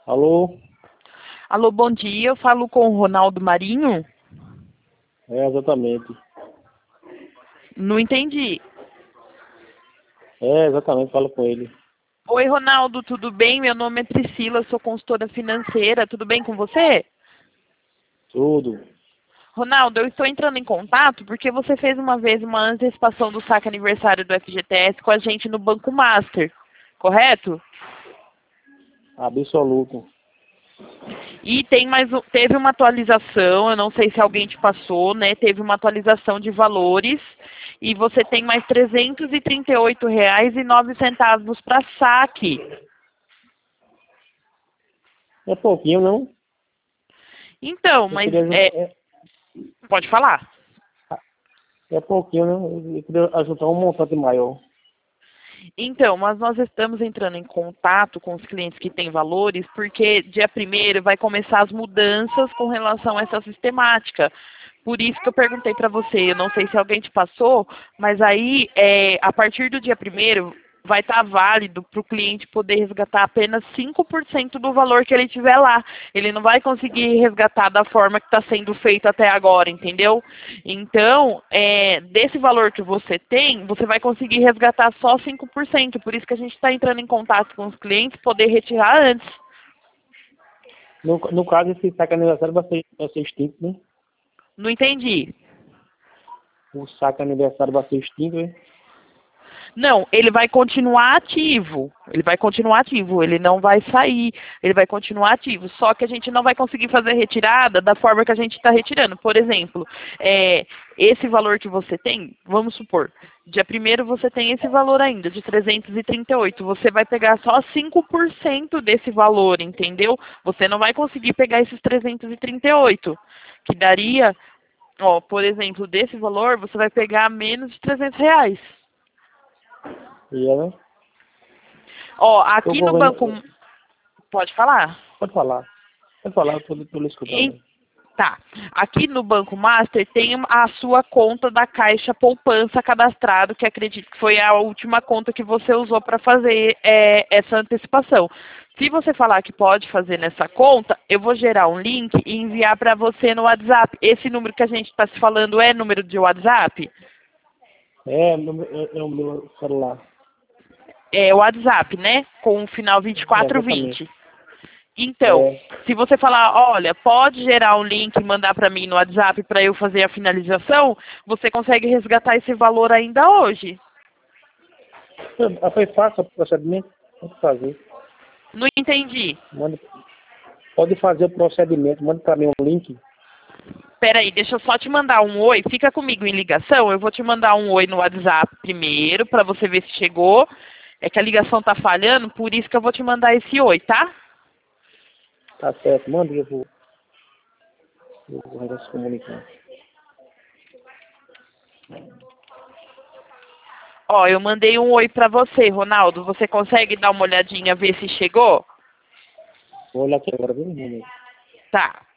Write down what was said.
Alô? Alô, bom dia. Eu falo com o Ronaldo Marinho. É, exatamente. Não entendi. É, exatamente, falo com ele. Oi, Ronaldo, tudo bem? Meu nome é Priscila, sou consultora financeira. Tudo bem com você? Tudo. Ronaldo, eu estou entrando em contato porque você fez uma vez uma antecipação do saque aniversário do FGTS com a gente no Banco Master, correto? Absoluto. E teve uma atualização, eu não sei se alguém te passou, né? Teve uma atualização de valores e você tem mais R$ 338,09 para saque. É pouquinho, não? Então, Eu mas queria juntar. pode falar. É pouquinho, não? Eu queria ajuntar um montante maior. Então, mas nós estamos entrando em contato com os clientes que têm valores, porque dia 1º vai começar as mudanças com relação a essa sistemática. Por isso que eu perguntei para você, eu não sei se alguém te passou, mas aí, a partir do dia 1º, vai estar válido para o cliente poder resgatar apenas 5% do valor que ele tiver lá. Ele não vai conseguir resgatar da forma que está sendo feito até agora, entendeu? Então, desse valor que você tem, você vai conseguir resgatar só 5%. Por isso que a gente está entrando em contato com os clientes, poder retirar antes. No caso, esse saque aniversário vai ser extinto, né? Não entendi. O saque aniversário vai ser extinto, né? Não, ele vai continuar ativo. Ele vai continuar ativo. Ele não vai sair. Ele vai continuar ativo. Só que a gente não vai conseguir fazer retirada da forma que a gente está retirando. Por exemplo, esse valor que você tem, vamos supor, dia 1º você tem esse valor ainda, de 338. Você vai pegar só 5% desse valor, entendeu? Você não vai conseguir pegar esses 338, que daria, ó, por exemplo, desse valor, você vai pegar menos de R$ 300. E é, né? Ó, Tô aqui no correndo. banco. Pode falar? Pode falar. Pode falar, eu tô lhe escutando. Tá. Aqui no Banco Master tem a sua conta da Caixa Poupança cadastrado, que acredito que foi a última conta que você usou para fazer essa antecipação. Se você falar que pode fazer nessa conta, eu vou gerar um link e enviar para você no WhatsApp. Esse número que a gente está se falando é número de WhatsApp? É o meu celular. É o WhatsApp, né? Com o final É, exatamente. 2420. Então, É, se você falar, olha, pode gerar um link e mandar para mim no WhatsApp para eu fazer a finalização, você consegue resgatar esse valor ainda hoje. foi fácil o procedimento? Pode fazer. Não entendi. Pode fazer o procedimento, manda para mim um link. Peraí, deixa eu só te mandar um oi. Fica comigo em ligação. Eu vou te mandar um oi no WhatsApp primeiro, para você ver se chegou. É que a ligação tá falhando, por isso que eu vou te mandar esse oi, tá? Tá certo, manda e eu vou se comunicar. Ó, eu mandei um oi para você, Ronaldo. Você consegue dar uma olhadinha, ver se chegou? Vou olhar aqui agora, viu, menino? Tá.